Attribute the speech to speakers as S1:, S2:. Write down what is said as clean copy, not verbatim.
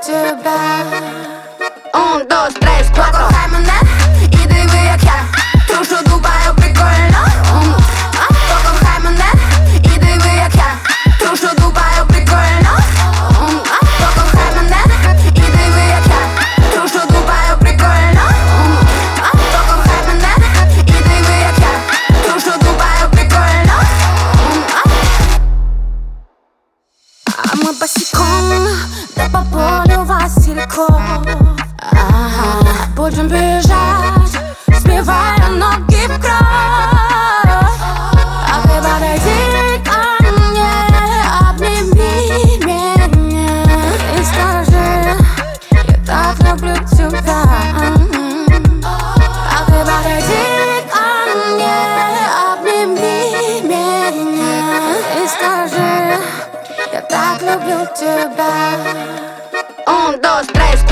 S1: тебя. 1, 2, 3, 4. Покохай мене і диви, як я трушу Дубаю, прикольно. Покохай мене і диви, як я трушу Дубаю, прикольно. Покохай мене і диви, як я трушу Дубаю, прикольно. Покохай мене і диви, як я трушу Дубаю, прикольно. А ми босиком, да по полю Васильков. Будем бежать, сбивая ноги в кровь. А ты подойди ко мне, обними меня и скажи: я так люблю тебя. А ты подойди ко мне, обними меня и скажи: я так люблю тебя. 1, 2, 3.